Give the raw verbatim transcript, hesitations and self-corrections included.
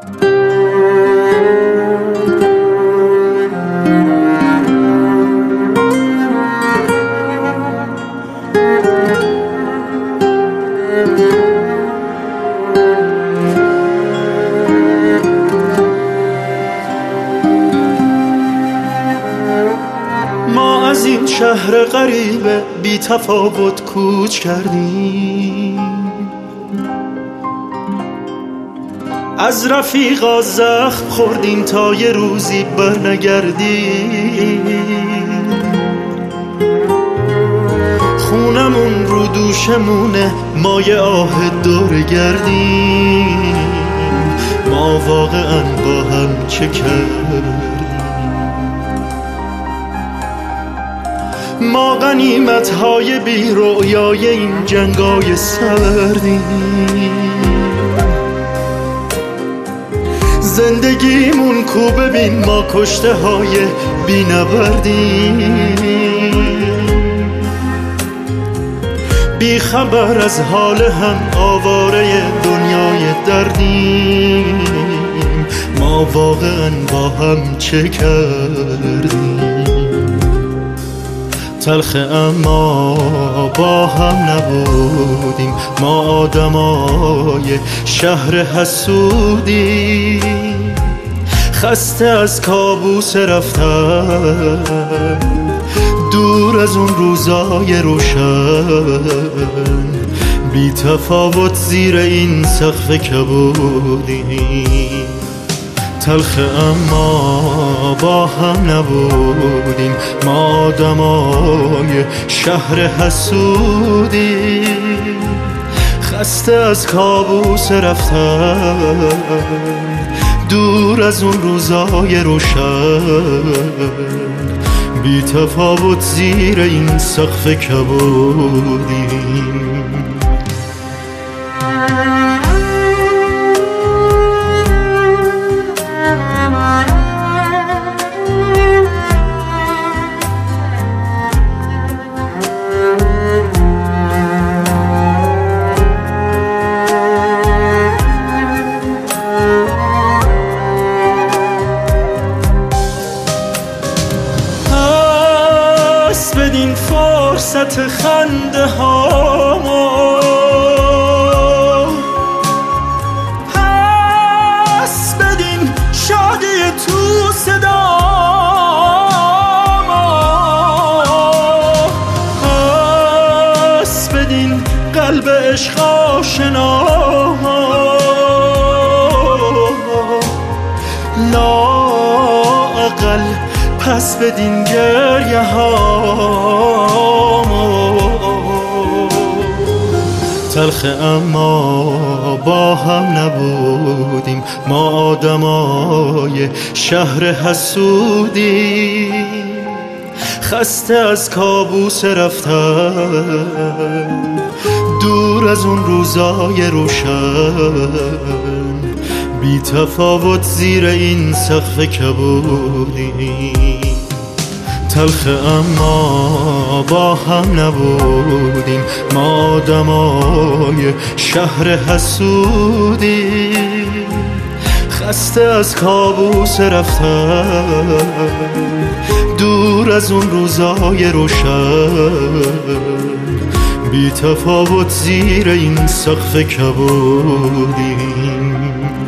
ما از این شهر غریب بی تفاوت کوچ کردیم، از رفیقا زخم خوردیم تا یه روزی برنگردیم. خونمون رو دوشمونه، ما یه آه دور گردیم. ما واقعا با هم چه کردیم؟ ما غنیمت های بی رویای این جنگای سردیم. زندگیمون کو ببین، ما کشته های بی نبردیم. بی خبر از حال هم، آواره دنیای دردیم. ما واقعا با هم چه کردیم؟ تلخ اما با هم نبودیم، ما آدمای شهر حسودیم. خسته از کابوس رفتن، دور از اون روزای روشن. بی تفاوت زیر این سقف کبودیم. تلخ اما با هم نبودیم، ما آدمای شهر حسودیم. خسته از کابوس رفتن، دور از اون روزای روشن. بی تفاوت زیر این سقف کبودیم. بدین فرصت خنده هامو، پس بدین شادی تو صدامو، پس بدین قلب عشق آشنا. لااقل پس بدین گریه هامو. تلخ اما با هم نبودیم، ما آدمای شهر حسودیم. خسته از کابوس رفتن، دور از اون روزای روشن. بی تفاوت زیر این سقف کبودیم. تلخ اما با هم نبودیم، ما آدمای شهر حسودیم. خسته از کابوس رفتن، دور از اون روزای روشن. بی تفاوت زیر این سقف کبودیم.